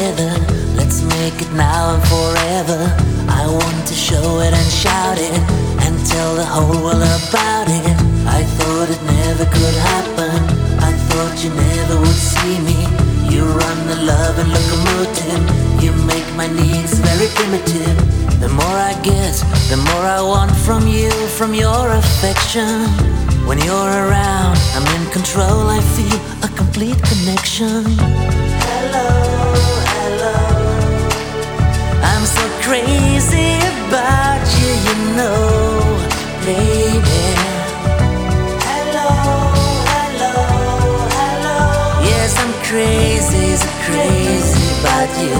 together. Let's make it now and forever. I want to show it and shout it and tell the whole world about it. I thought it never could happen. I thought you never would see me. You run the love and locomotive. You make my needs very primitive. The more I get, the more I want from you, from your affection. When you're around, I'm in control. I feel a complete connection. Hello, hello. I'm so crazy about you, you know, baby. Hello, hello, hello. Yes, I'm crazy, so crazy about you.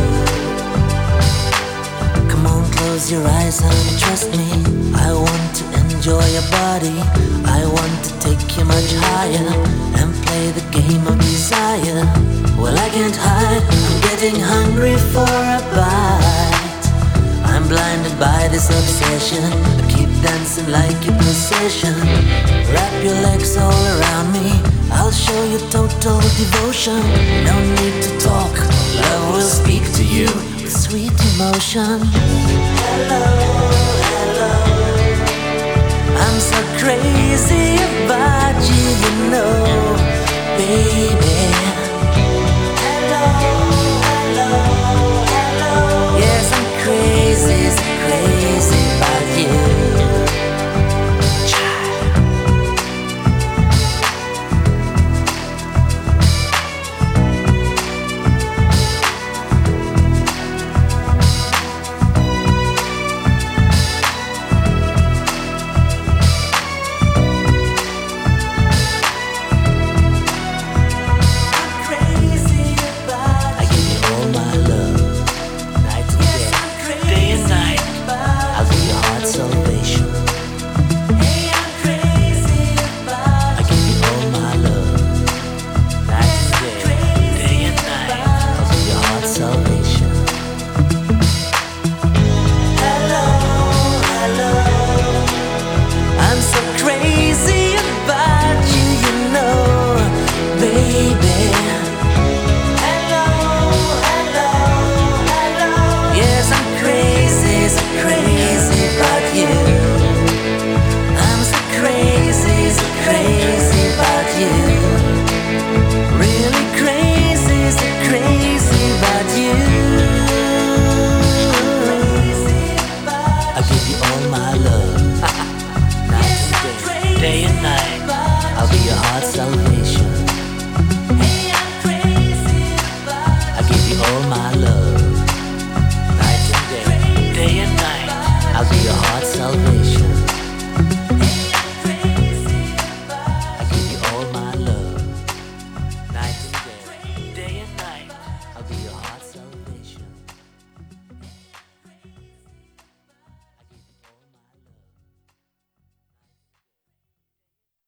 Come on, close your eyes, honey, trust me. I want to enjoy your body. I want to take you much higher and play the game of desire. Well, I can't hide, I'm getting hungry for a bite. I'm blinded by this obsession. I keep dancing like your possession. Wrap your legs all around me. I'll show you total devotion. No need to talk, love will speak to you with sweet emotion. Hello, hello. I'm so crazy about you, you know, baby. Hello, hello, hello. Yes, I'm crazy, so crazy about you. Day and night, I'll be your heart's salvation. Hey, I'm crazy about I'll give you all my love. Night and day, day and night, I'll be your heart's salvation.